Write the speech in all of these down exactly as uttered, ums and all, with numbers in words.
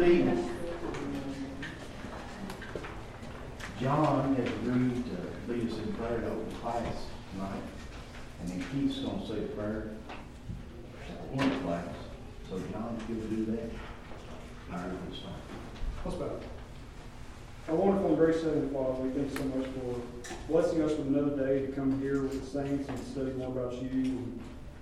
Good evening. John has agreed to lead us in prayer to open class tonight. And then Keith's going to say a prayer at the end of class. So John, if you'll do that, all right, we'll start. Let's bow. Our wonderful and gracious Heavenly Father, we thank you so much for blessing us with another day to come here with the saints and study more about you. And,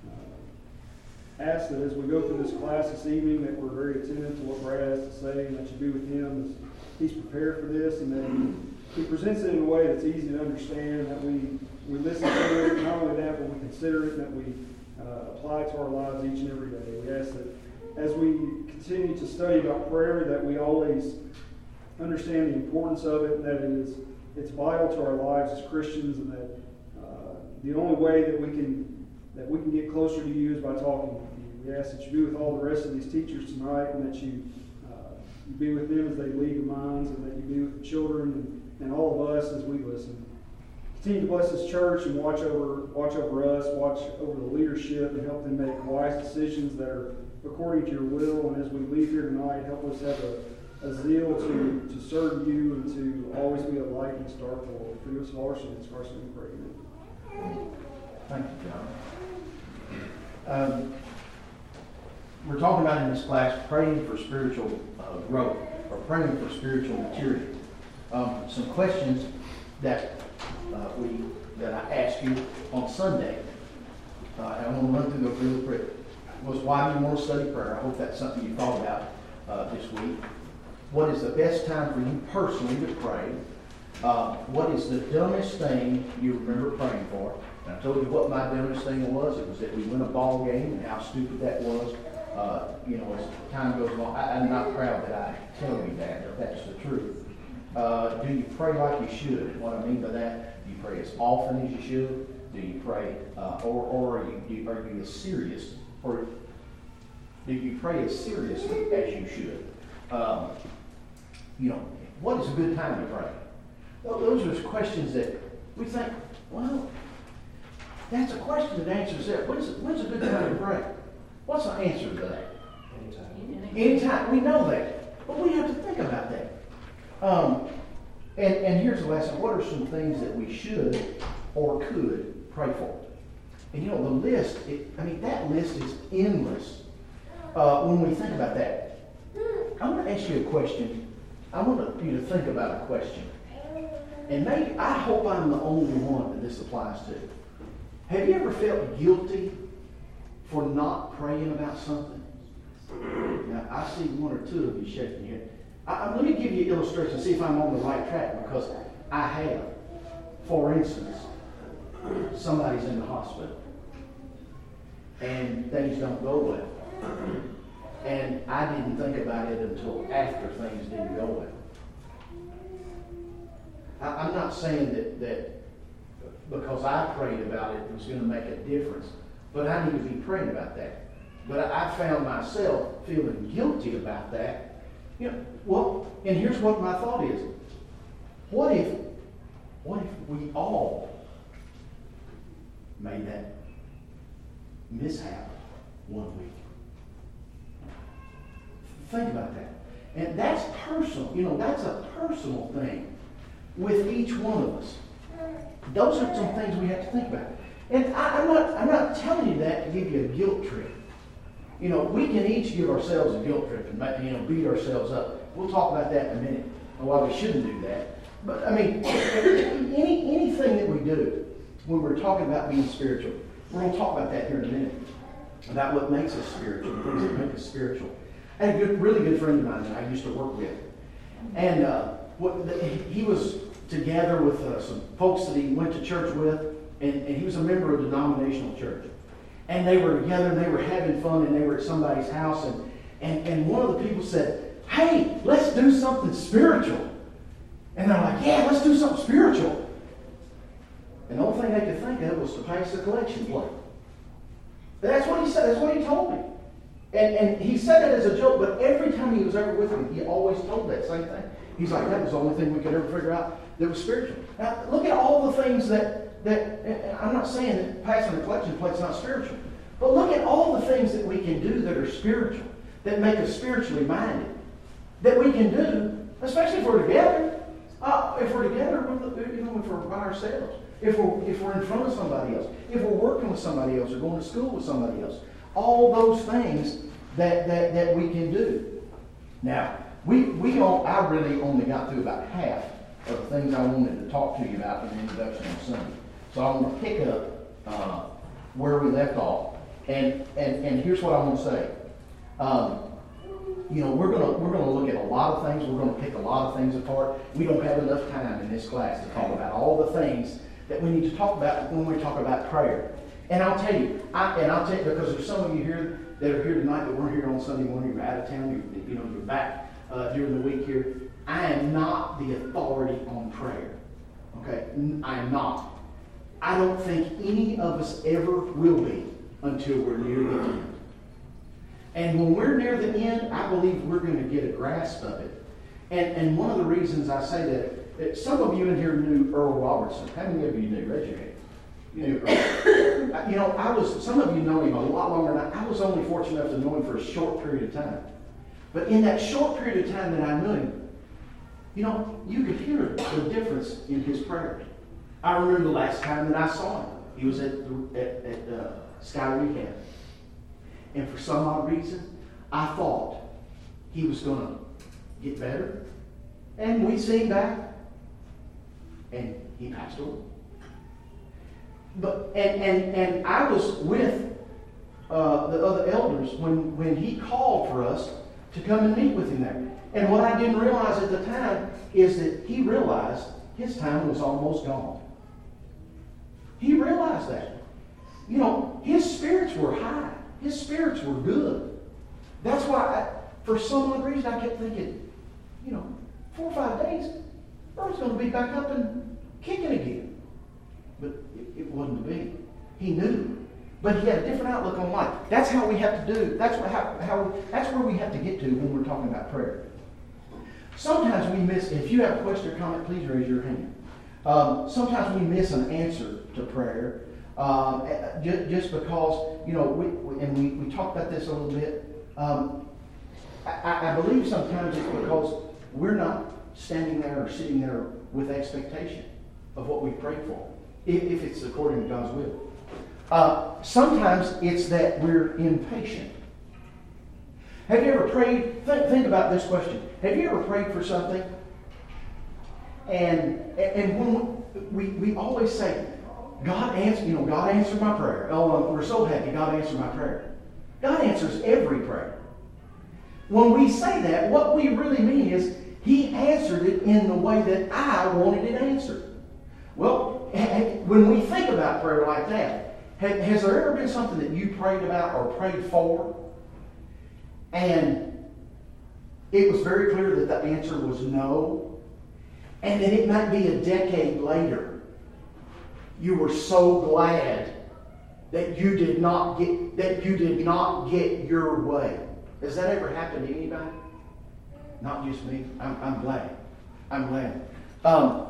uh, ask that as we go through this class this evening that we're very attentive to what Brad has to say and that you be with him as he's prepared for this, and that he, he presents it in a way that's easy to understand, that we, we listen to it, not only that, but we consider it and that we uh, apply it to our lives each and every day. We ask that as we continue to study about prayer, that we always understand the importance of it, and that it is it's vital to our lives as Christians, and that uh, the only way that we can that we can get closer to you is by talking with you. We ask that you be with all the rest of these teachers tonight, and that you, uh, you be with them as they lead the minds, and that you be with the children and, and all of us as we listen. Continue to bless this church and watch over watch over us, watch over the leadership, and help them make wise decisions that are according to your will. And as we leave here tonight, help us have a a zeal to, to serve you and to always be a light in this dark world. For us, our sins, Christ, we pray. Amen. Thank you, John. Um, we're talking about in this class praying for spiritual uh, growth, or praying for spiritual maturity. Um, some questions that uh, we that I asked you on Sunday, uh, and I'm going to run through those really quick. Was why do you want to study prayer? I hope that's something you thought about uh, this week. What is the best time for you personally to pray? Uh, what is the dumbest thing you remember praying for? And I told you what my dumbest thing was. It was that we win a ball game and how stupid that was. Uh, you know, as time goes along, I, I'm not proud that I tell you that, but that's the truth. Uh, do you pray like you should? And what I mean by that, do you pray as often as you should? Do you pray, uh, or, or are, you, do, are you as serious, or do you pray as seriously as you should? Um, You know, what is a good time to pray? Well, those are questions that we think, well, that's a question that answers that. What is it, when's a good time to pray? What's the answer to that? Anytime. Anytime. We know that. But we have to think about that. Um, and, and here's the lesson. What are some things that we should or could pray for? And you know, the list, it, I mean, that list is endless uh, when we think about that. I'm going to ask you a question. I want you to think about a question. And maybe, I hope I'm the only one that this applies to. Have you ever felt guilty for not praying about something? Now, I see one or two of you shaking your head. I, I, let me give you an illustration, see if I'm on the right track, because I have. For instance, somebody's in the hospital, and things don't go well. And I didn't think about it until after things didn't go well. I, I'm not saying that, that because I prayed about it, it was going to make a difference. But I need to be praying about that. But I, I found myself feeling guilty about that. You know, well, and here's what my thought is. What if, what if we all made that mishap one week? Think about that. And that's personal. You know, that's a personal thing with each one of us. Those are some things we have to think about. And I, I'm not I'm not telling you that to give you a guilt trip. You know, we can each give ourselves a guilt trip and, you know, beat ourselves up. We'll talk about that in a minute, and why we shouldn't do that. But, I mean, any anything that we do when we're talking about being spiritual, we're going to talk about that here in a minute, about what makes us spiritual, things that make us spiritual. I had a good, really good friend of mine that I used to work with. And uh, what the, he was together with uh, some folks that he went to church with, and, and he was a member of a denominational church. And they were together, and they were having fun, and they were at somebody's house, and, and, and one of the people said, hey, let's do something spiritual. And they're like, yeah, let's do something spiritual. And the only thing they could think of was to pass the collection plate. That's what he said. That's what he told me. And, and he said that as a joke, but every time he was ever with me, he always told that same thing. He's like, that was the only thing we could ever figure out that was spiritual. Now, look at all the things that, that I'm not saying that passing the collection plate's not spiritual, but look at all the things that we can do that are spiritual, that make us spiritually minded. that we can do, especially if we're together. Uh, if we're together, you know, if we're by ourselves, if we're, if we're in front of somebody else, if we're working with somebody else or going to school with somebody else. All those things that, that, that we can do. Now, we, we all, I really only got through about half of the things I wanted to talk to you about in the introduction on Sunday. So I'm going to pick up uh, where we left off. And, and, and here's what I want to say. Um, you know, we're going to we're going to look at a lot of things. We're going to pick a lot of things apart. We don't have enough time in this class to talk about all the things that we need to talk about when we talk about prayer. And I'll tell you, I, and I'll tell you because there's some of you here that are here tonight that weren't here on Sunday morning. You're out of town. You, you know, you're back uh, during the week here. I am not the authority on prayer. Okay, I am not. I don't think any of us ever will be until we're near the end. And when we're near the end, I believe we're going to get a grasp of it. And, and one of the reasons I say that, that some of you in here knew Earl Robertson. How many of you knew? Raise your hand. You knew Earl. You know, I was, some of you know him a lot longer than I. I was only fortunate enough to know him for a short period of time. But in that short period of time that I knew him, you know, you could hear the difference in his prayers. I remember the last time that I saw him. He was at, at, at uh, Sky Rehab. And for some odd reason, I thought he was going to get better. And we seen back, and he passed away. But and and and I was with uh, the other elders when when he called for us to come and meet with him there. And what I didn't realize at the time is that he realized his time was almost gone. He realized that. You know, his spirits were high. His spirits were good. That's why, I, for some odd reason, I kept thinking, you know, four or five days, Earl's going to be back up and kicking again. But it, it wasn't to be. He knew. But he had a different outlook on life. That's how we have to do. That's what, how, how. That's where we have to get to when we're talking about prayer. Sometimes we miss. If you have a question or comment, please raise your hand. Um, sometimes we miss an answer to prayer. Um, just because, you know, we, we, and we, we talked about this a little bit. Um, I, I believe sometimes it's because we're not standing there or sitting there with expectation of what we pray for, if, if it's according to God's will. Uh, sometimes it's that we're impatient. Have you ever prayed? Think, think about this question. Have you ever prayed for something? And and when we, we always say, God answered, you know, God answered my prayer. Oh, we're so happy God answered my prayer. God answers every prayer. When we say that, what we really mean is He answered it in the way that I wanted it answered. Well, when we think about prayer like that, has there ever been something that you prayed about or prayed for, and it was very clear that the answer was no, and then it might be a decade later, you were so glad that you did not get that you did not get your way. Has that ever happened to anybody? Not just me. I'm, I'm glad. I'm glad. Um,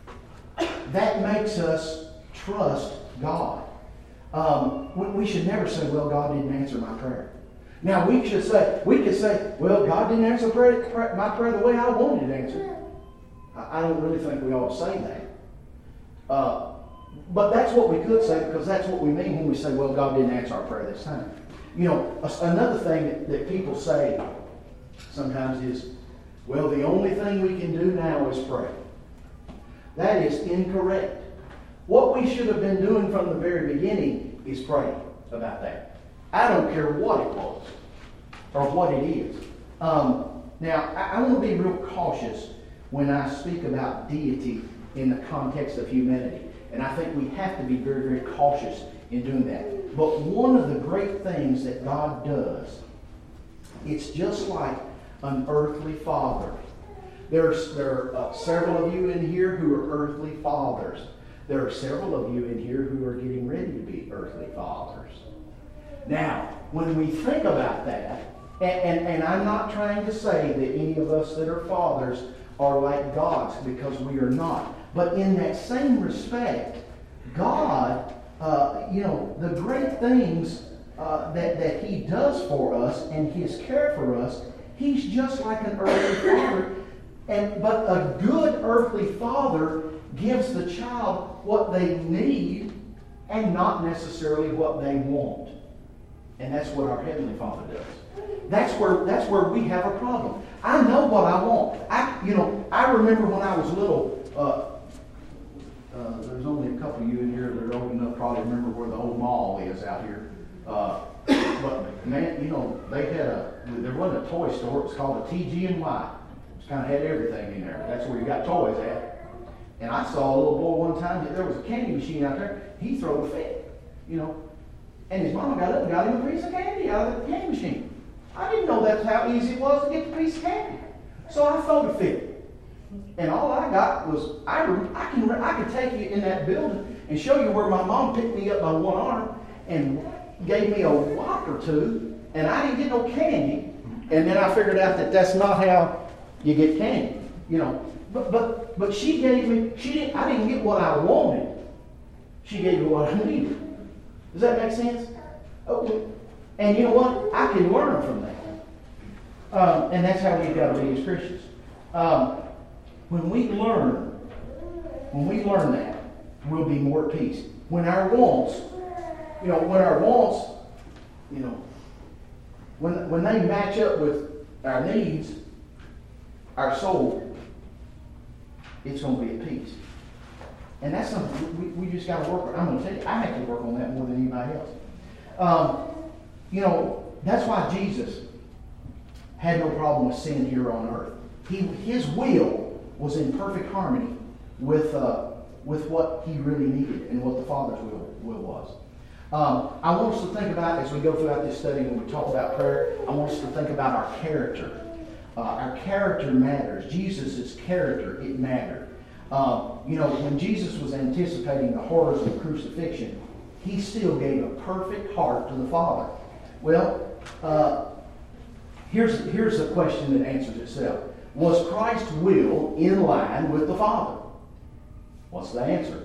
that makes us trust God. Um, we, we should never say, "Well, God didn't answer my prayer." Now we should say, we could say, "Well, God didn't answer prayer, prayer, my prayer the way I wanted it answered." I, I don't really think we ought to say that. Uh, But that's what we could say, because that's what we mean when we say, well, God didn't answer our prayer this time. You know, another thing that, that people say sometimes is, well, the only thing we can do now is pray. That is incorrect. What we should have been doing from the very beginning is pray about that. I don't care what it was or what it is. Um, now, I, I want to be real cautious when I speak about deity in the context of humanity. And I think we have to be very, very cautious in doing that. But one of the great things that God does, it's just like an earthly father. There's, there are uh, several of you in here who are earthly fathers. There are several of you in here who are getting ready to be earthly fathers. Now, when we think about that, and, and, and I'm not trying to say that any of us that are fathers are like gods, because we are not. But in that same respect, God, uh, you know, the great things uh, that, that He does for us and His care for us, He's just like an earthly father. And, but a good earthly father gives the child what they need and not necessarily what they want. And that's what our Heavenly Father does. That's where, that's where we have a problem. I know what I want. I, you know, I remember when I was little, uh, uh, there's only a couple of you in here that are old enough to probably remember where the old mall is out here. Uh, but man, you know, they had a, there wasn't a toy store, it was called a T G and Y. It kind of had everything in there. That's where you got toys at. And I saw a little boy one time, there was a candy machine out there, he threw a fit, you know. And his mama got up and got him a piece of candy out of the candy machine. I didn't know that's how easy it was to get the piece of candy. So I threw a fit. And all I got was, I, I, can, I could take you in that building and show you where my mom picked me up by one arm and gave me a whop or two, and I didn't get no candy. And then I figured out that that's not how you get candy, you know. But but but she gave me, she didn't, I didn't get what I wanted. She gave me what I needed. Does that make sense? Okay. And you know what? I can learn from that. Um, and that's how we've got to be as Christians. Um, when we learn, when we learn that, we'll be more at peace. When our wants, you know, when our wants, you know, when when they match up with our needs, our soul, it's going to be at peace. And that's something we, we just got to work on. I'm going to tell you, I have to work on that more than anybody else. Um, you know, that's why Jesus had no problem with sin here on earth. He, his will was in perfect harmony with uh, with what he really needed and what the Father's will, will was. Um, I want us to think about, as we go throughout this study, when we talk about prayer, I want us to think about our character. Uh, our character matters. Jesus' character, it mattered. Uh, you know, when Jesus was anticipating the horrors of crucifixion, he still gave a perfect heart to the Father. Well, uh, here's, here's a question that answers itself. Was Christ's will in line with the Father? What's the answer?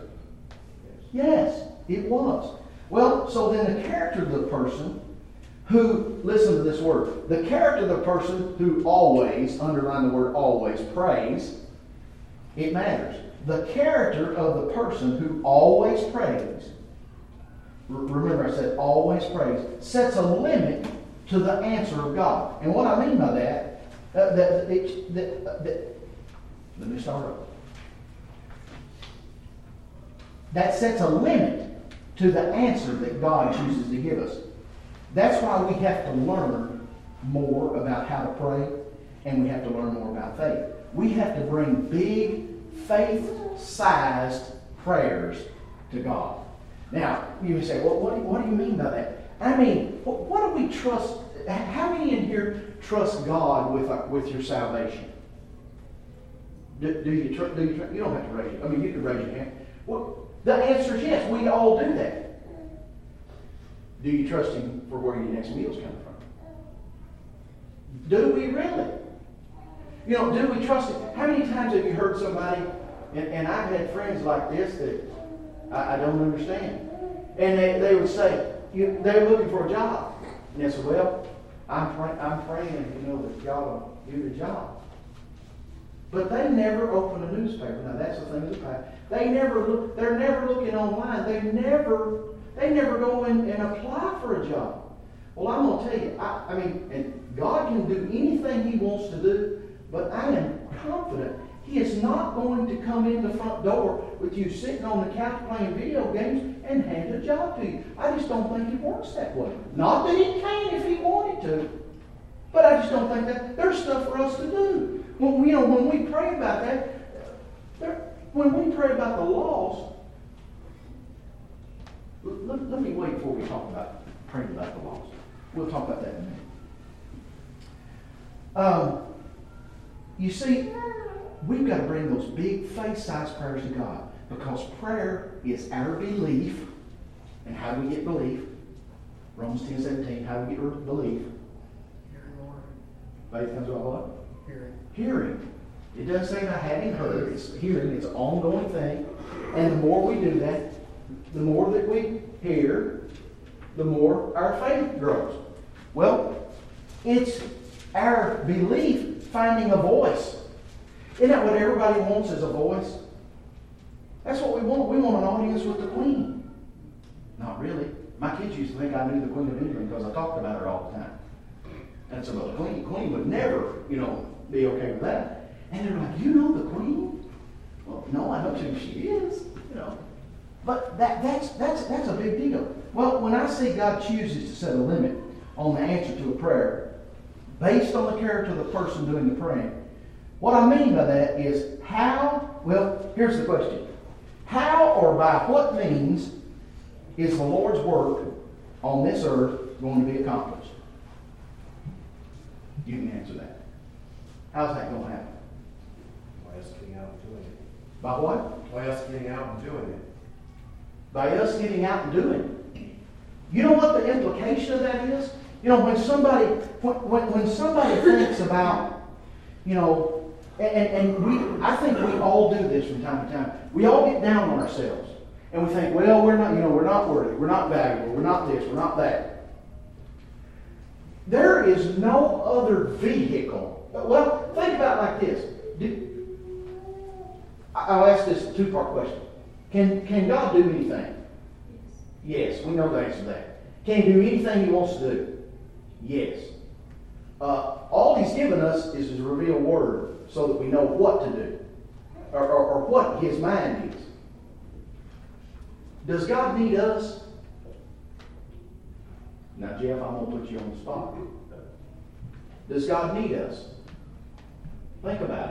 Yes, it was. Well, so then the character of the person who, listen to this word, the character of the person who always, underline the word always, prays, it matters. The character of the person who always prays, remember I said always prays, sets a limit to the answer of God. And what I mean by that, uh, that, it, that, uh, that, let me start over. That sets a limit to the answer that God chooses to give us. That's why we have to learn more about how to pray, and we have to learn more about faith. We have to bring big, faith-sized prayers to God. Now, you may say, well, what do, what do you mean by that? I mean, what, what do we trust? How many in here trust God with, uh, with your salvation? Do, do you tr- do you, tr- you don't have to raise it. I mean, you can raise your hand. Well, the answer is yes. We all do that. Do you trust Him for where your next meal's coming from? Do we really? You know, do we trust Him? How many times have you heard somebody, and, and I've had friends like this that I, I don't understand, and they, they would say, you, they're looking for a job. And they said, well, I'm, pray, I'm praying, you know, that God will give you a job. But they never open a newspaper. Now that's the thing about they never look. They're never looking online. They never. They never go in and apply for a job. Well, I'm going to tell you. I, I mean, and God can do anything He wants to do. But I am confident He is not going to come in the front door with you sitting on the couch playing video games and hand a job to you. I just don't think He works that way. Not that He can if He wanted to, but I just don't think that there's stuff for us to do. When, you know, when we pray about that, there, when we pray about the lost, let, let me wait before we talk about praying about the lost. We'll talk about that in a minute. Um, you see, we've got to bring those big faith-sized prayers to God, because prayer is our belief. And how do we get belief? Romans ten seventeen, how do we get belief? Hearing the word. Faith comes by what? Hearing. Hearing. It doesn't say by having heard. It's hearing. It's an ongoing thing. And the more we do that, the more that we hear, the more our faith grows. Well, it's our belief finding a voice. Isn't that what everybody wants, is a voice? That's what we want. We want an audience with the Queen. Not really. My kids used to think I knew the Queen of England because I talked about her all the time. And so, well, the Queen, Queen would never, you know, be okay with that. And they're like, you know the Queen? Well, no, I know who she is, you know. But that, that's, that's, that's a big deal. Well, when I see God chooses to set a limit on the answer to a prayer based on the character of the person doing the praying, what I mean by that is how, well, here's the question. How or by what means is the Lord's work on this earth going to be accomplished? You can answer that. How's that going to happen? By us getting out and doing it. By what? By us getting out and doing it. By us getting out and doing it. You know what the implication of that is? You know, when somebody when, when, when somebody thinks about, you know, and, and we I think we all do this from time to time. We all get down on ourselves. And we think, well, we're not, you know, we're not worthy, we're not valuable, we're not this, we're not that. There is no other vehicle. Well, think about it like this. Do, I'll ask this two-part question. Can, can God do anything? Yes, we know the answer to that. Can he do anything he wants to do? Yes. Uh, all he's given us is his revealed word so that we know what to do or, or, or what his mind is. Does God need us? Now, Jeff, I'm going to put you on the spot. Does God need us? Think about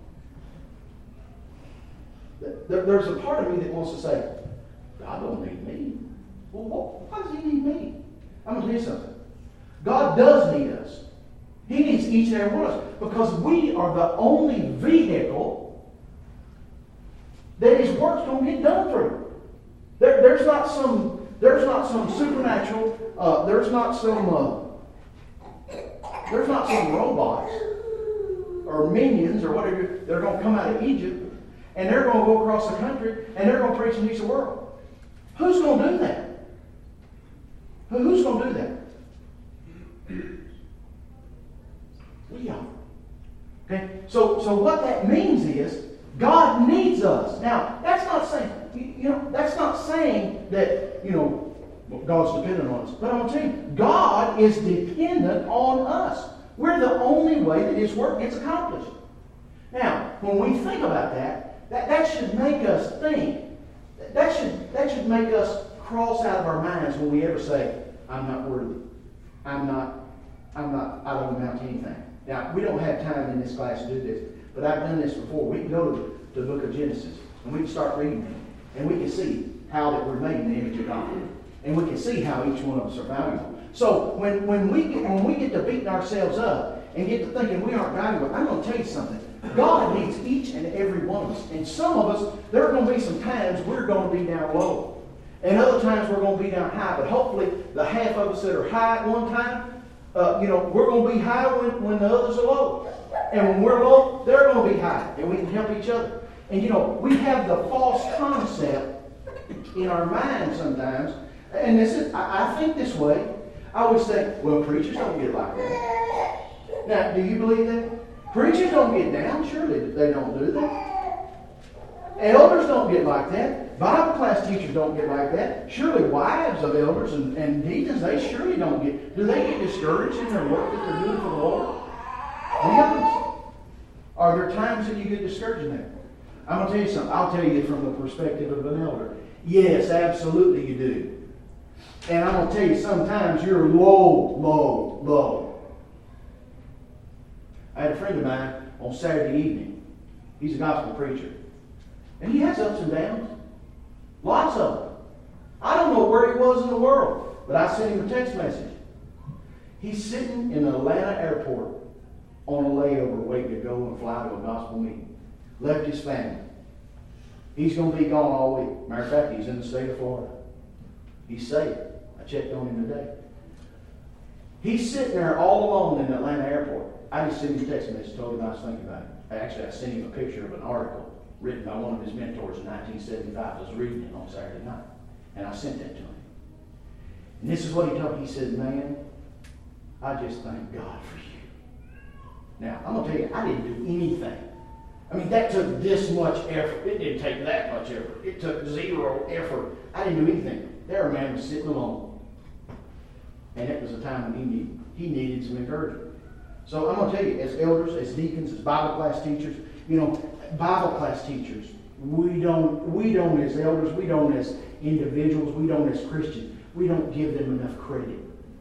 it. There, there's a part of me that wants to say, God don't need me. Well, why does he need me? I'm going to tell you something. God does need us. He needs each and every one of us because we are the only vehicle that his work's going to get done through. There, there's not some, there's not some supernatural, uh, there's not some, uh, there's not some robots or minions or whatever that are going to come out of Egypt and they're going to go across the country and they're going to preach and teach the world. Who's going to do that? Who, who's going to do that? We are. Okay. So, so what that means is God needs us. Now, that's not saying. You know, that's not saying that, you know, God's dependent on us. But I'm going to tell you, God is dependent on us. We're the only way that his work gets accomplished. Now, when we think about that, that, that should make us think. That should, that should make us cross out of our minds when we ever say, I'm not worthy. I'm not, I'm not, I don't amount to anything. Now, we don't have time in this class to do this, but I've done this before. We can go to the, to the book of Genesis, and we can start reading it. And we can see how that we're made in the image of God. And we can see how each one of us are valuable. So when, when we get when we get to beating ourselves up and get to thinking we aren't valuable, I'm going to tell you something. God needs each and every one of us. And some of us, there are going to be some times we're going to be down low. And other times we're going to be down high. But hopefully the half of us that are high at one time, uh, you know, we're going to be high when, when the others are low. And when we're low, they're going to be high. And we can help each other. And you know, we have the false concept in our mind sometimes, and this is, I, I think this way. I always think, well, preachers don't get like that. Now, do you believe that? Preachers don't get down, surely they don't do that. Elders don't get like that. Bible class teachers don't get like that. Surely wives of elders and, and deacons, they surely don't get, do they get discouraged in their work that they're doing for the Lord? Be honest. Are there times that you get discouraged in that? I'm going to tell you something. I'll tell you from the perspective of an elder. Yes, absolutely you do. And I'm going to tell you sometimes you're low, low, low. I had a friend of mine on Saturday evening. He's a gospel preacher. And he has ups and downs. Lots of them. I don't know where he was in the world, but I sent him a text message. He's sitting in the Atlanta airport on a layover waiting to go and fly to a gospel meeting. Left his family. He's going to be gone all week. Matter of fact, he's in the state of Florida. He's safe. I checked on him today. He's sitting there all alone in the Atlanta airport. I just sent him a text message, told him I was thinking about it. Actually, I sent him a picture of an article written by one of his mentors in nineteen seventy-five. I was reading it on Saturday night. And I sent that to him. And this is what he told me. He said, man, I just thank God for you. Now, I'm gonna tell you, I didn't do anything. I mean, that took this much effort. It didn't take that much effort. It took zero effort. I didn't do anything. There a man was sitting alone. And it was a time when he needed, he needed some encouragement. So I'm gonna tell you, as elders, as deacons, as Bible class teachers, you know, Bible class teachers, we don't, we don't as elders, we don't as individuals, we don't as Christians, we don't give them enough credit.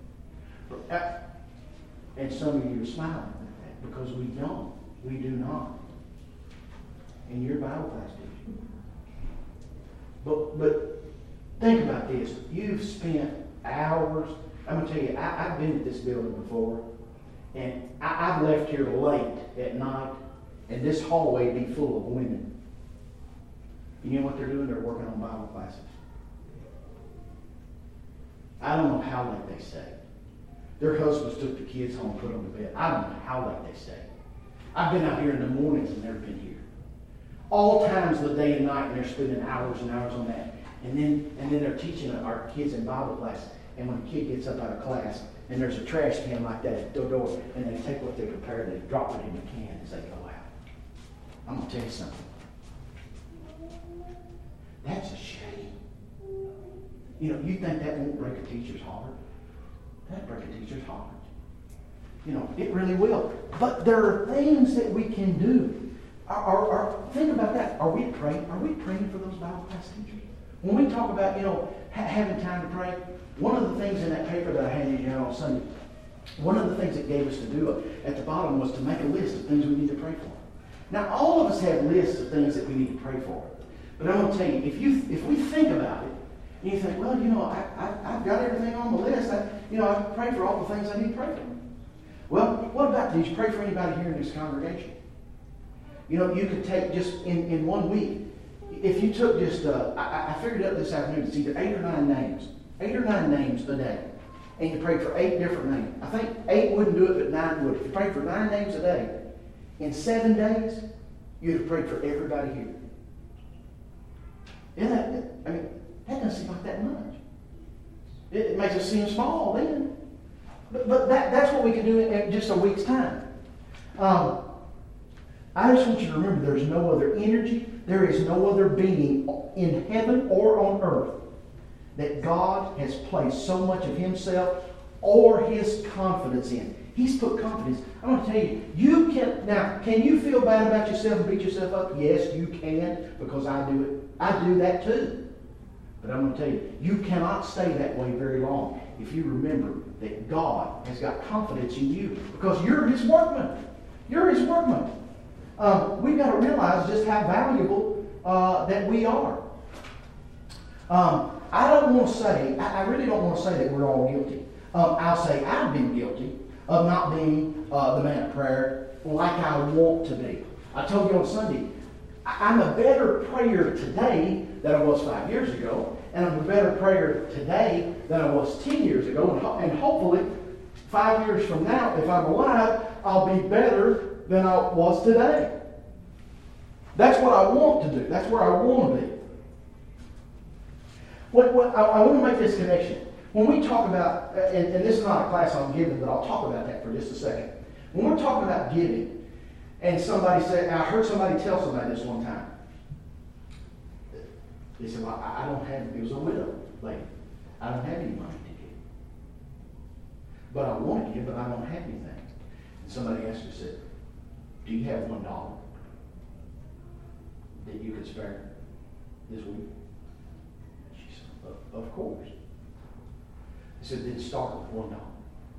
And some of you are smiling at that because we don't. We do not. And you're a Bible class teacher. But, but think about this. You've spent hours. I'm going to tell you, I, I've been at this building before, and I, I've left here late at night, and this hallway be full of women. You know what they're doing? They're working on Bible classes. I don't know how late they stay. Their husbands took the kids home and put them to bed. I don't know how late they stay. I've been out here in the mornings and never been here. All times of the day and night, and they're spending hours and hours on that. And then and then they're teaching our kids in Bible class. And when a kid gets up out of class, and there's a trash can like that at the door, and they take what they prepared and they drop it in the can as they go out. I'm going to tell you something. That's a shame. You know, you think that won't break a teacher's heart? That'll break a teacher's heart. You know, it really will. But there are things that we can do. Are, are, are, think about that. Are we praying? Are we praying for those Bible class teachers? When we talk about, you know, ha- having time to pray, one of the things in that paper that I handed you out on Sunday, one of the things it gave us to do at the bottom was to make a list of things we need to pray for. Now, all of us have lists of things that we need to pray for. But I'm going to tell you, if you if we think about it, and you think, well, you know, I, I, I've got everything on the list. I, you know, I pray for all the things I need to pray for. Well, what about, did you pray for anybody here in this congregation? You know, you could take just in, in one week, if you took just, uh, I, I figured out this afternoon, it's either eight or nine names. Eight or nine names a day. And you prayed for eight different names. I think eight wouldn't do it, but nine would. If you prayed for nine names a day, in seven days, you'd have prayed for everybody here. Isn't that, I mean, that doesn't seem like that much. It, it makes us seem small then. But, but that, that's what we can do in just a week's time. Um, I just want you to remember there's no other energy, there is no other being in heaven or on earth that God has placed so much of Himself or His confidence in. He's put confidence. I'm going to tell you, you can, now, can you feel bad about yourself and beat yourself up? Yes, you can, because I do it. I do that too. But I'm going to tell you, you cannot stay that way very long if you remember that God has got confidence in you, because you're His workman. You're His workman. Um, we've got to realize just how valuable uh, that we are. Um, I don't want to say, I, I really don't want to say that we're all guilty. Um, I'll say I've been guilty of not being uh, the man of prayer like I want to be. I told you on Sunday, I, I'm a better prayer today than I was five years ago, and I'm a better prayer today than I was ten years ago, and, ho- and hopefully five years from now, if I'm alive, I'll be better than I was today. That's what I want to do. That's where I want to be. What, what, I, I want to make this connection. When we talk about, and, and this is not a class on giving, but I'll talk about that for just a second. When we're talking about giving, and somebody said, I heard somebody tell somebody this one time. They said, well, I, I don't have, it was a widow lady. I don't have any money to give. But I want to give, but I don't have anything. And somebody asked her, said, do you have one dollar that you could spare this week? She said, of, of course. He said, then start with one dollar.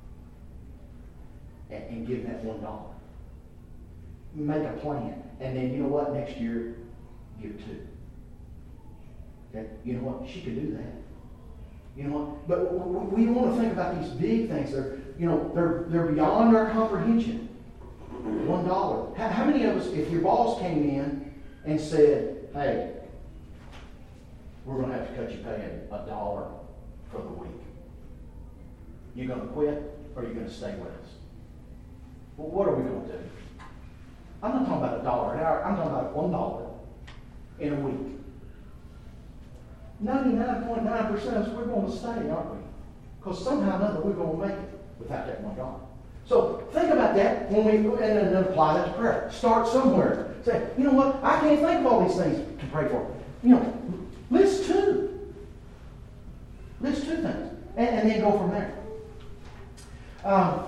And, and give that one dollar. Make a plan. And then, you know what, next year, give two. Okay? You know what, she could do that. You know what, but we don't want to think about these big things. They're, you know, they're, they're beyond our comprehension. One dollar. How, how many of us, if your boss came in and said, hey, we're going to have to cut you pay a dollar for the week. You going to quit, or are you going to stay with us? Well, what are we going to do? I'm not talking about a dollar an hour. I'm talking about one dollar in a week. ninety-nine point nine percent of us, we're going to stay, aren't we? Because somehow or another, we're going to make it without that one dollar. So think about that when we, and then apply that to prayer. Start somewhere. Say, you know what? I can't think of all these things to pray for. You know, list two. List two things. And, and then go from there. Um,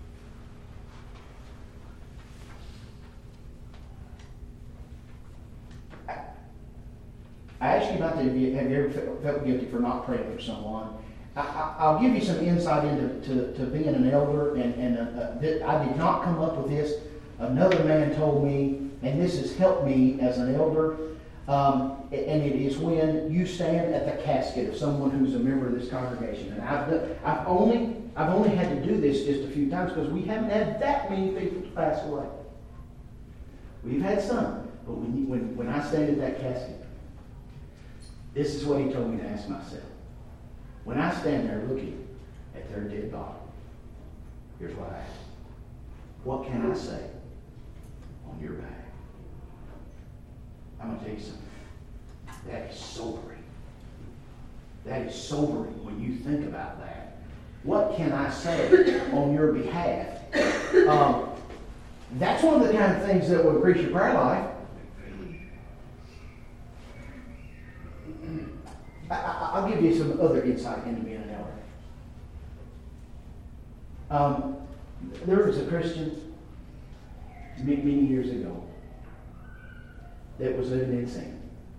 I I asked you about the, have you have you ever felt felt guilty for not praying for someone? I, I, I'll give you some insight into to, to being an elder, and, and uh, uh, th- I did not come up with this. Another man told me, and this has helped me as an elder, um, and it is when you stand at the casket of someone who's a member of this congregation. And I've done, I've only I've only had to do this just a few times because we haven't had that many people to pass away. We've had some, but when you, when when I stand at that casket, this is what he told me to ask myself. When I stand there looking at their dead body, here's what I ask. What can I say on your behalf? I'm going to tell you something. That is sobering. That is sobering when you think about that. What can I say on your behalf? Um, that's one of the kind of things that will increase your prayer life. I, I, I'll give you some other insight into being an elder. Um, there was a Christian many, many years ago that was living in sin.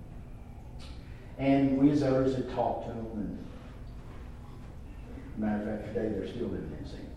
And we as elders had talked to him, and matter of fact, today they're still living in sin.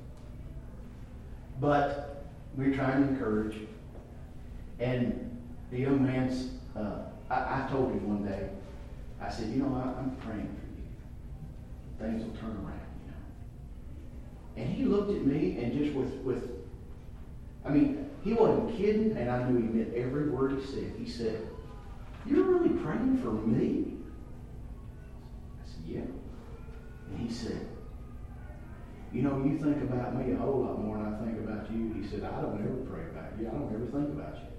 But we're trying to encourage. And the young man's, uh, I, I told him one day, I said, you know, I, I'm praying for you. Things will turn around, you know. And he looked at me and just with, with, I mean, he wasn't kidding, and I knew he meant every word he said. He said, you're really praying for me? I said, yeah. And he said, you know, you think about me a whole lot more than I think about you. He said, I don't ever pray about you. I don't ever think about you.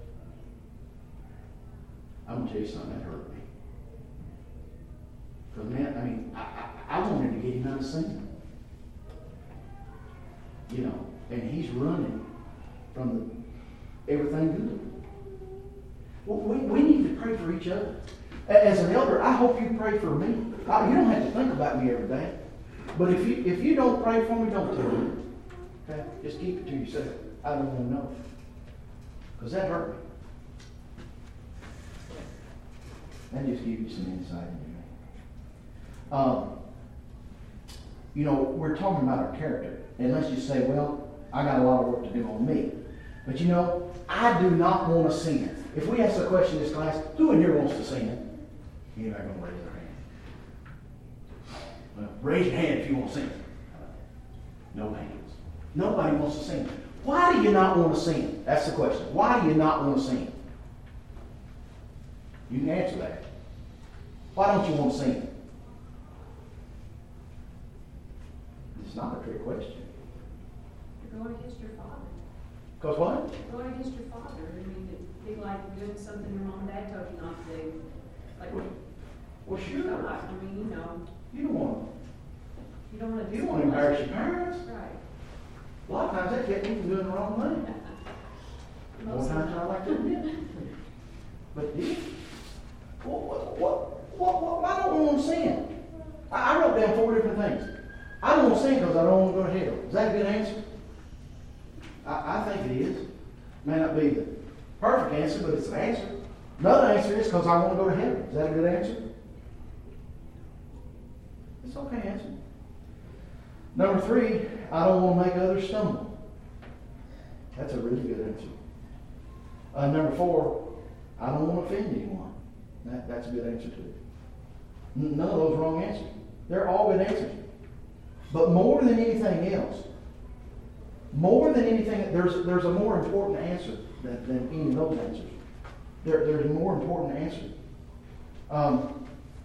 I'm going to tell you something that hurt me. Because, man, I mean, I, I, I wanted to get him out of sin. You know, and he's running from the, everything good. Well, we, we need to pray for each other. As an elder, I hope you pray for me. I, you don't have to think about me every day. But if you if you don't pray for me, don't tell me. Okay? Just keep it to yourself. I don't want to know. Because that hurt me. That just give you some insight into me. Um, you know, we're talking about our character. And let's just say, well, I got a lot of work to do on me. But you know, I do not want to sin. If we ask the question in this class, who in here wants to sin? Anybody going to raise their hand? Well, raise your hand if you want to sin. No hands. Nobody wants to sin. Why do you not want to sin? That's the question. Why do you not want to sin? You can answer that. Why don't you want to sin? It's not a trick question. You're going against your father. Because what? You're going against your father. I mean, it'd be like doing something your mom and dad told you not to do. Like, Well, well, sure. God, I mean, you know, You don't want you don't want to. to You don't want to embarrass your parents. Right. A lot of times that kept me from doing the wrong thing. More Most of times the I like to admit. But did what, what, what, what, what, why don't we want to sin? I, I wrote down four different things. I don't want to sin because I don't want to go to hell. Is that a good answer? I, I think it is. May not be the perfect answer, but it's an answer. Another answer is because I want to go to heaven. Is that a good answer? It's an okay answer. Number three, I don't want to make others stumble. That's a really good answer. Uh, number four, I don't want to offend anyone. That, that's a good answer too. None of those wrong answers. They're all good answers. But more than anything else, more than anything, there's there's a more important answer than, than any of those answers. There, there's a more important answer. Um,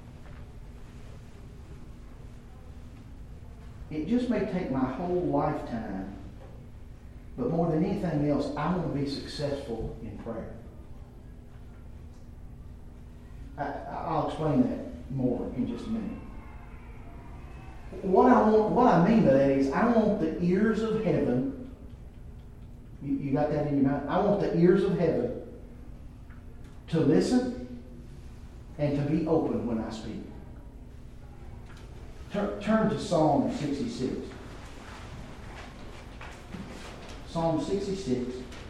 it just may take my whole lifetime, but more than anything else, I want to be successful in prayer. I, I'll explain that more in just a minute. What I want, what I mean by that is, I want the ears of heaven You, you got that in your mind? I want the ears of heaven to listen and to be open when I speak. Turn, turn to Psalm sixty-six. Psalm sixty-six,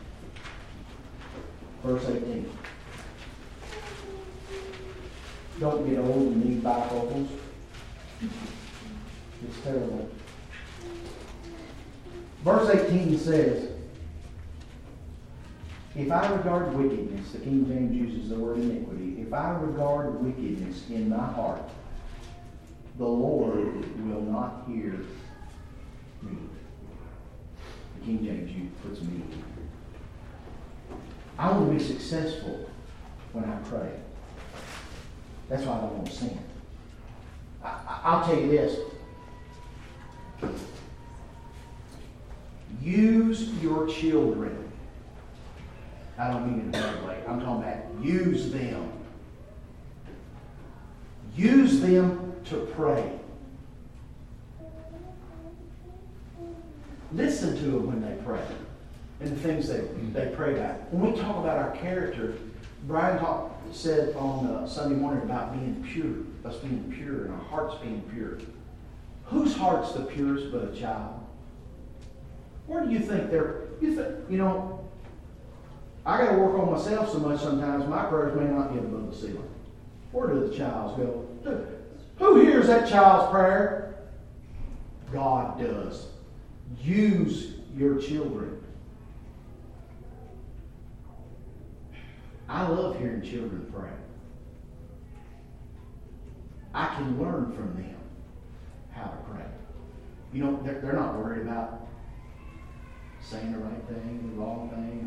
verse eighteen. Don't get old and need bifocals. It's terrible. Verse eighteen says, if I regard wickedness, the King James uses the word iniquity, if I regard wickedness in my heart, the Lord will not hear me. The King James you puts me. I want to be successful when I pray. That's why I don't want to sin. I, I, I'll tell you this. Use your children. I don't mean it in a bad way. I'm talking about use them. Use them to pray. Listen to them when they pray and the things they, they pray about. When we talk about our character, Brian talk, said on uh, Sunday morning about being pure, us being pure and our hearts being pure. Whose heart's the purest but a child? Where do you think they're, you think, you know, I got to work on myself so much sometimes, my prayers may not get above the ceiling. Where do the child's go? Who hears that child's prayer? God does. Use your children. I love hearing children pray. I can learn from them how to pray. You know, they're, they're not worried about saying the right thing, the wrong thing.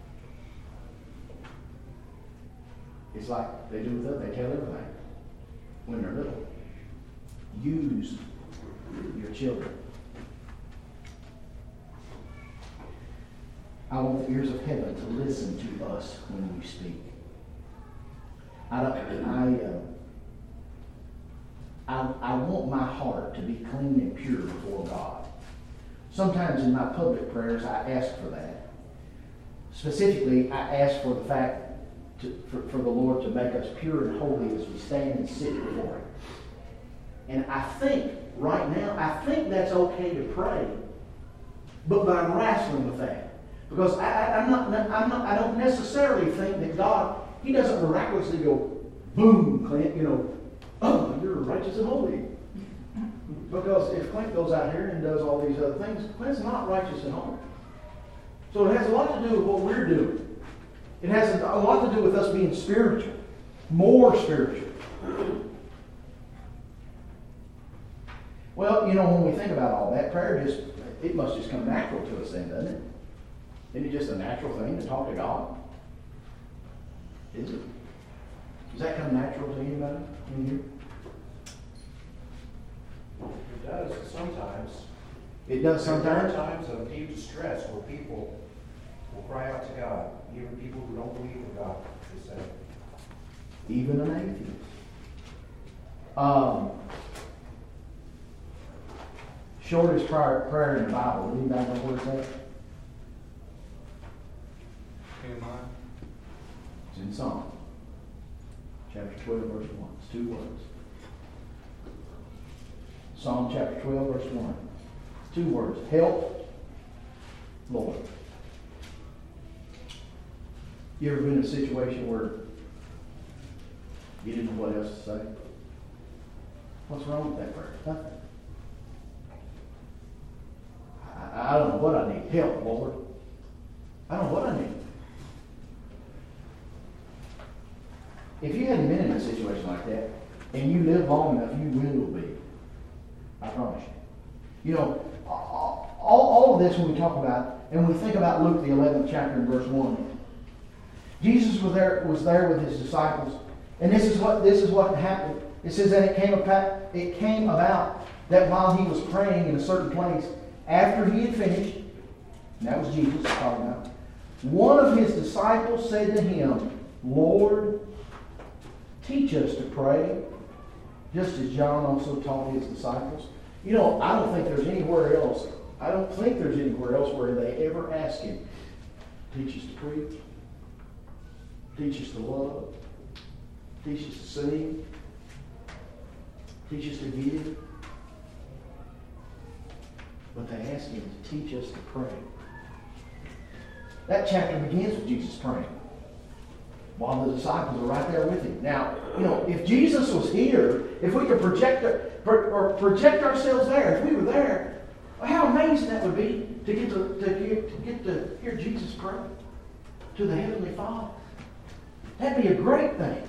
It's like they do with us, they tell everything when they're little. Use your children. I want the ears of heaven to listen to us when we speak. I don't, I, uh, I, I want my heart to be clean and pure before God. Sometimes in my public prayers, I ask for that. Specifically, I ask for the fact to, for, for the Lord to make us pure and holy as we stand and sit before Him. And I think, right now, I think that's okay to pray, but, but I'm wrestling with that. Because I, I, I'm not, I'm not, I don't necessarily think that God, He doesn't miraculously go, boom, Clint, you know, oh, you're righteous and holy. Because if Clint goes out here and does all these other things, Clint's not righteous and holy. So it has a lot to do with what we're doing. It has a lot to do with us being spiritual, more spiritual. Well, you know, when we think about all that, prayer just, it must just come natural to us then, doesn't it? Isn't it just a natural thing to talk to God? Is it? Does that come natural to anybody in here? It does sometimes. It does sometimes? There are times of deep distress where people will cry out to God, even people who don't believe in God, they say. Even an atheist. Um, shortest prayer, prayer in the Bible. Anybody know what it's at? It's in Psalm. Chapter twelve, verse one. It's two words. Psalm chapter twelve, verse one. Two words. Help, Lord. You ever been in a situation where you didn't know what else to say? What's wrong with that prayer? Nothing. I, I don't know what I need. Help, Lord. I don't know what I need. If you hadn't been in a situation like that, and you live long enough, you will be. I promise you. You know, all, all of this when we talk about, and we think about Luke the eleventh chapter and verse one. Jesus was there, was there with his disciples, and this is what this is what happened. It says that it came about, it came about that while he was praying in a certain place, after he had finished, and that was Jesus talking about, one of his disciples said to him, Lord, teach us to pray, just as John also taught his disciples. You know, I don't think there's anywhere else, I don't think there's anywhere else where they ever ask him, Teach us to preach. Teach us to love. Teach us to sing. Teach us to give. But they ask him to teach us to pray. That chapter begins with Jesus praying, while the disciples are right there with him. Now, you know, if Jesus was here, if we could project or project ourselves there, if we were there, how amazing that would be to get to, to, get, to get to hear Jesus pray to the Heavenly Father. That'd be a great thing.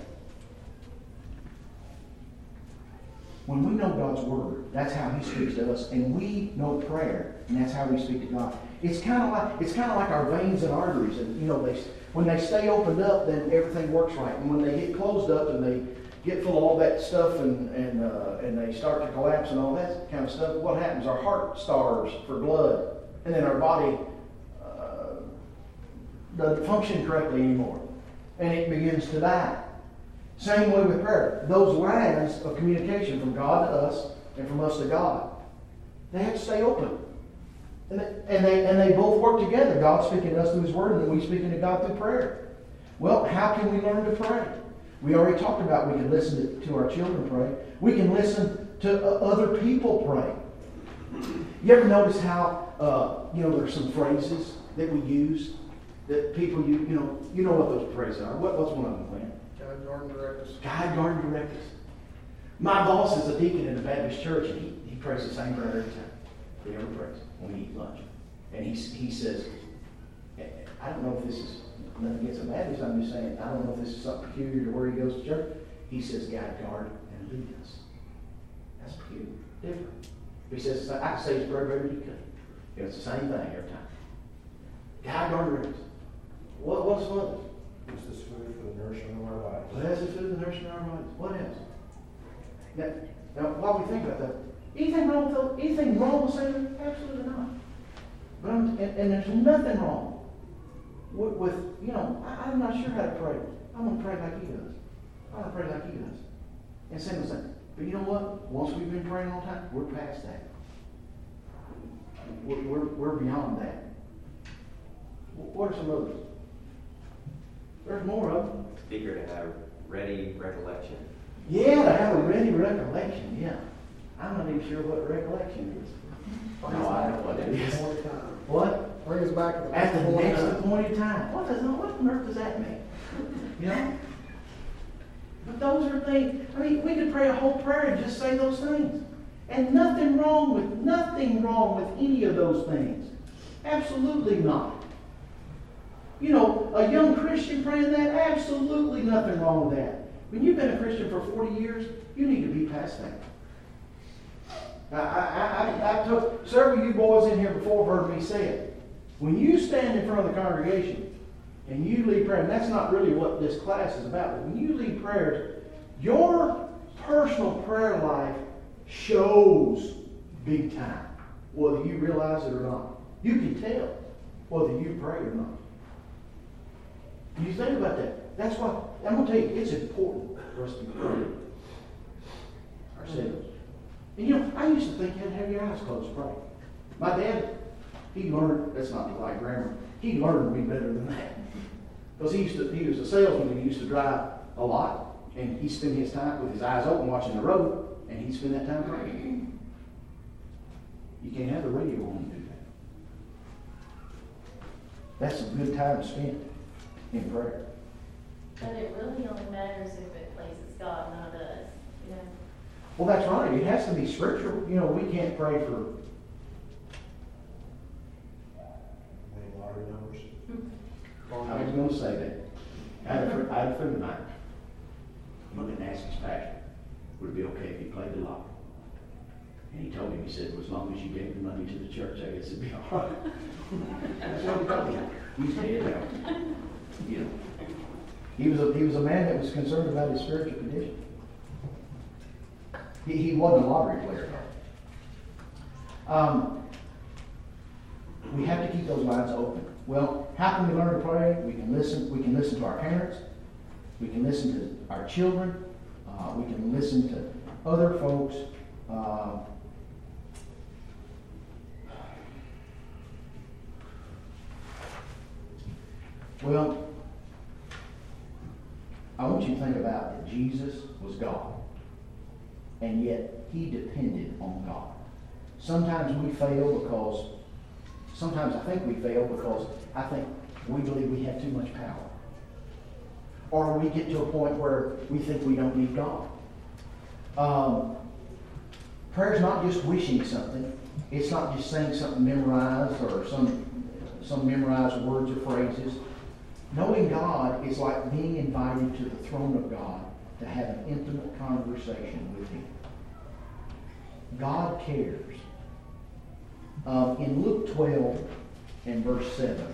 When we know God's Word, that's how He speaks to us, and we know prayer, and that's how we speak to God. It's kind of like it's kind of like our veins and arteries, and you know, they when they stay opened up, then everything works right. And when they get closed up and they get full of all that stuff, and and uh, and they start to collapse and all that kind of stuff, what happens? Our heart starves for blood, and then our body uh, doesn't function correctly anymore, and it begins to die. Same way with prayer. Those lines of communication from God to us and from us to God, they have to stay open. And they, and they, and they both work together. God speaking to us through His Word, and then we speaking to God through prayer. Well, how can we learn to pray? We already talked about we can listen to, to our children pray. We can listen to uh, other people pray. You ever notice how, uh, you know, there's some phrases that we use that people, you, you know, you know what those phrases are. What, what's one of them, Glenn? God, guard, and direct us. God, guard, and direct us. My boss is a deacon in a Baptist church, and he, he prays the same prayer every time. He ever prays when we eat lunch. And he, he says, I don't know if this is nothing against a Baptist, I'm just saying, I don't know if this is something peculiar to where he goes to church. He says, God, guard, and lead us. That's peculiar, different. He says, I can say his prayer better than you could. You know, it's the same thing every time. God, guard, and direct us. What, what's one of them? This is food for the nourishment of our lives. Blessed is food and nourishment of our bodies. What else? Now, now, while we think about that, anything wrong with those, anything wrong with saying that? Absolutely not. But I'm, and, and there's nothing wrong with, with you know, I, I'm not sure how to pray. I'm going to pray like he does. I'm going to pray like he does. And same as that. But you know what? Once we've been praying all the time, we're past that. We're, we're, we're beyond that. What are some others? There's more of them. Eager to have ready recollection. Yeah, to have a ready recollection, yeah. I'm not even sure what recollection is. No, I don't know what it is. What? Bring us back to the At the point next of time. appointed time. What does what on earth does that mean? You know? But those are things, I mean, we could pray a whole prayer and just say those things. And nothing wrong with, nothing wrong with any of those things. Absolutely not. You know, a young Christian praying that, absolutely nothing wrong with that. When you've been a Christian for forty years, you need to be past that. I, I, I, I took several of you boys in here before heard me say it. When you stand in front of the congregation and you lead prayer, and that's not really what this class is about, but when you lead prayers, your personal prayer life shows big time, whether you realize it or not. You can tell whether you pray or not. You think about that. That's why, I'm going to tell you, it's important for us to pray ourselves. And you know, I used to think you had to have your eyes closed to pray. My dad, he learned, that's not the right grammar, he learned me better than that. Because he used to, he was a salesman, and he used to drive a lot, and he spent his time with his eyes open watching the road, and he'd spend that time praying. You can't have the radio on and do that. That's some good time spent in prayer. But it really only matters if it pleases God, not us. You know? Well, that's right. It has to be scriptural. You know, we can't pray for... Any lottery numbers? I was going to say that. I had a friend, I had a friend of mine. I'm looking to ask his pastor, would it be okay if he played the lottery? And he told him, he said, well, as long as you gave the money to the church, I guess it'd be all right. That's what he told me. He's dead now. You know. He was a he was a man that was concerned about his spiritual condition. He he wasn't a lottery player though. Um, we have to keep those lines open. Well, how can we learn to pray? We can listen. We can listen to our parents. We can listen to our children. Uh, we can listen to other folks. Uh, Well, I want you to think about that Jesus was God, and yet he depended on God. Sometimes we fail because, sometimes I think we fail because I think we believe we have too much power. Or we get to a point where we think we don't need God. Um, prayer is not just wishing something. It's not just saying something memorized or some, some memorized words or phrases. Knowing God is like being invited to the throne of God to have an intimate conversation with Him. God cares. Um, in Luke twelve and verse seven,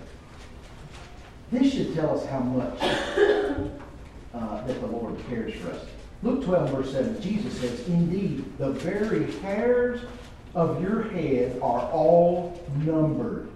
this should tell us how much uh, that the Lord cares for us. Luke twelve, verse seven, Jesus says, "Indeed, the very hairs of your head are all numbered.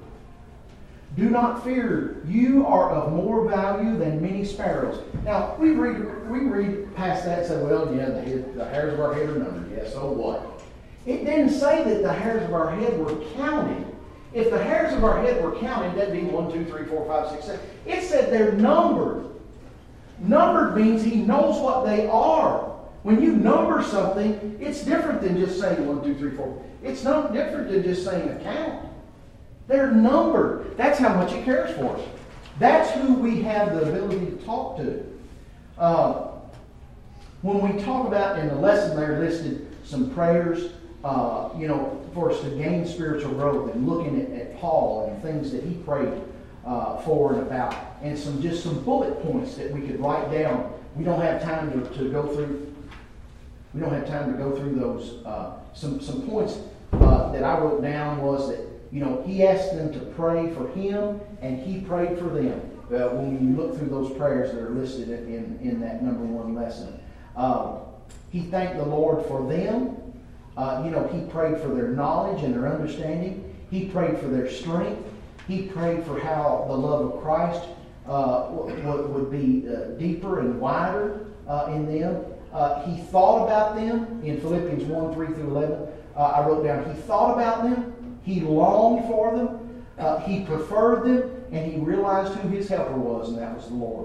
Do not fear, you are of more value than many sparrows." Now, we read we read past that and say, well, yeah, the, head, the hairs of our head are numbered. Yeah, so what? It didn't say that the hairs of our head were counted. If the hairs of our head were counted, that'd be one, two, three, four, five, six, seven. It said they're numbered. Numbered means He knows what they are. When you number something, it's different than just saying one, two, three, four. It's not different than just saying a count. They're numbered. That's how much He cares for us. That's who we have the ability to talk to. Uh, when we talk about, in the lesson there listed some prayers, uh, you know, for us to gain spiritual growth, and looking at, at Paul and things that he prayed uh, for and about, and some just some bullet points that we could write down. We don't have time to, to go through. We don't have time to go through those. Uh, some some points uh, that I wrote down was that, you know, he asked them to pray for him, and he prayed for them. Uh, when you look through those prayers that are listed in, in that number one lesson. Uh, he thanked the Lord for them. Uh, you know, he prayed for their knowledge and their understanding. He prayed for their strength. He prayed for how the love of Christ uh, w- would be uh, deeper and wider uh, in them. Uh, he thought about them in Philippians one, three through eleven. Uh, I wrote down, he thought about them. He longed for them. Uh, he preferred them. And he realized who his helper was, and that was the Lord.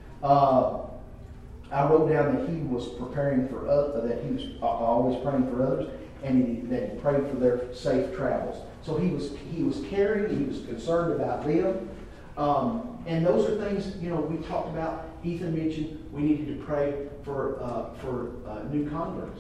Uh, I wrote down that he was preparing for others, that he was always praying for others, and he, that he prayed for their safe travels. So he was he was caring, he was concerned about them. Um, and those are things, you know, we talked about. Ethan mentioned we needed to pray for uh, for uh, new converts.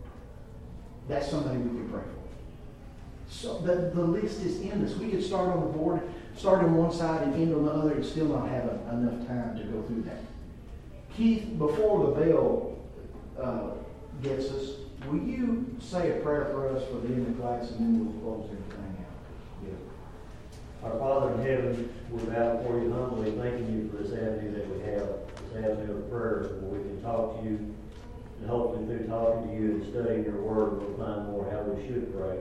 That's somebody we can pray for. So the, the list is endless. We could start on the board, start on one side and end on the other, and still not have a, enough time to go through that. Keith, before the bell uh, gets us, will you say a prayer for us for the end of class, and then we'll close everything out? Yeah. Our Father in heaven, we're bow before you humbly, thanking you for this avenue that we have, this avenue of prayer, where we can talk to you, and hopefully through talking to you and studying your word, we'll find more how we should pray.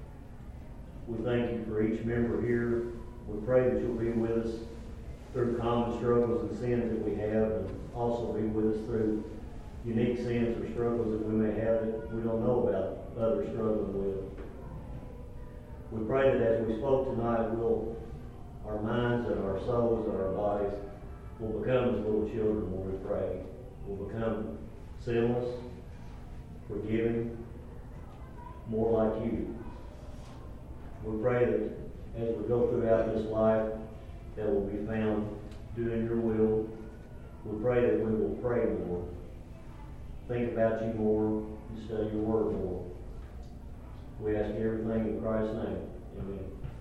We thank you for each member here. We pray that you'll be with us through common struggles and sins that we have, and also be with us through unique sins or struggles that we may have that we don't know about others struggling with. We pray that as we spoke tonight, we'll, our minds and our souls and our bodies will become as little children when we pray. We'll become sinless, forgiving, more like you. We pray that as we go throughout this life, that we'll be found doing your will. We pray that we will pray more, think about you more, and study your word more. We ask everything in Christ's name. Amen.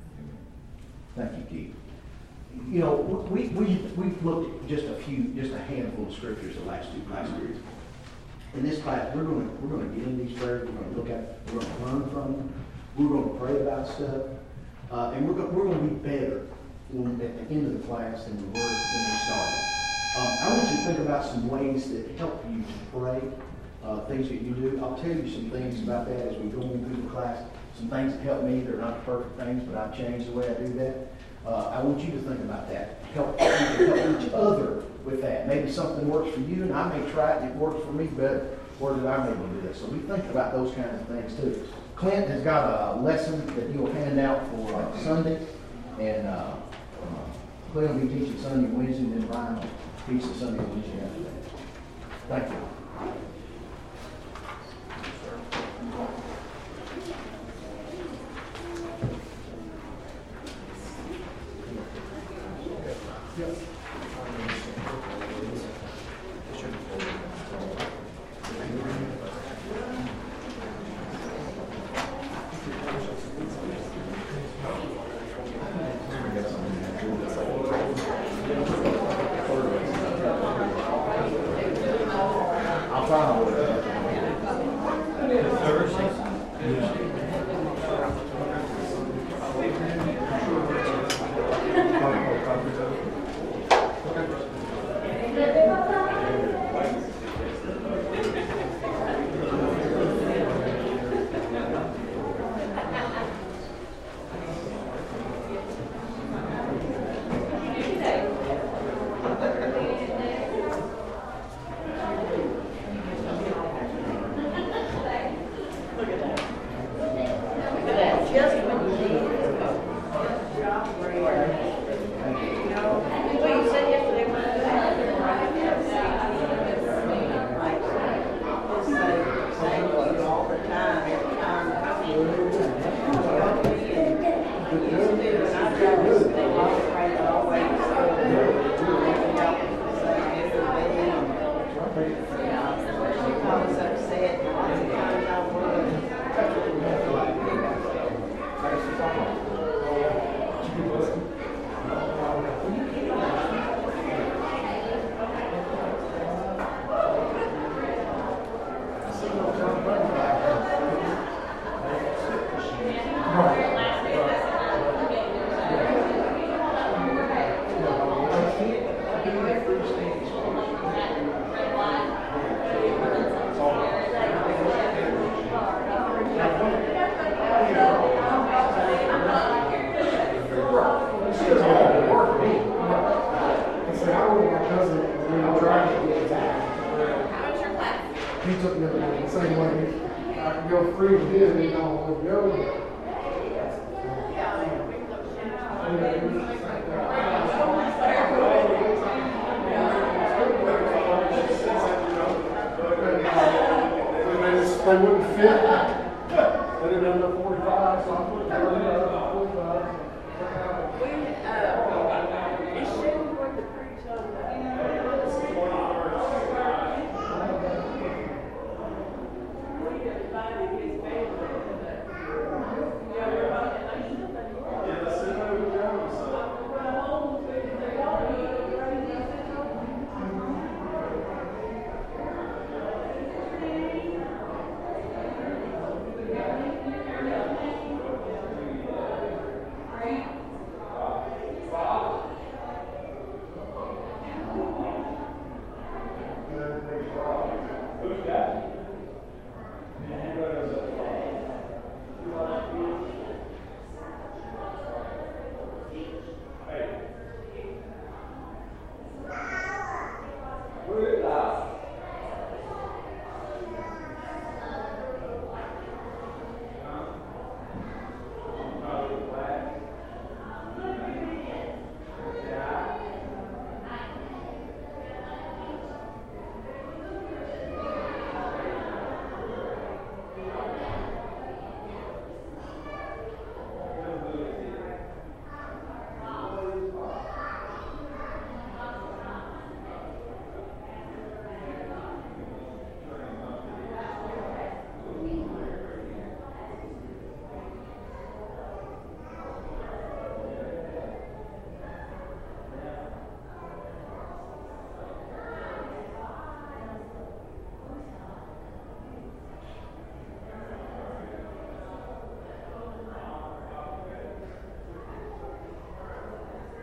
Thank you, Keith. You know, we, we, we've looked at just a few, just a handful of scriptures the last two class periods. In this class, we're going to we're going to get into these prayers. We're going to look at, we're going to learn from them. We're going to pray about stuff, uh, and we're going, we're going to be better when, at the end of the class than we were when we started. Um, I want you to think about some ways that help you to pray, uh, things that you do. I'll tell you some things about that as we go through the class. Some things that help me. They're not perfect things, but I've changed the way I do that. Uh, I want you to think about that. Help, you can help each other with that. Maybe something works for you, and I may try it, and it works for me better. Where did I maybe do that? So we think about those kinds of things too. Clint has got a lesson that he'll hand out for uh, Sunday, and uh, Clay will be teaching Sunday and Wednesday, and then Brian will teach the Sunday and Wednesday after that. Thank you. I'll try to work. He took me the same way. I could go free with him, he don't want to go. They wouldn't fit.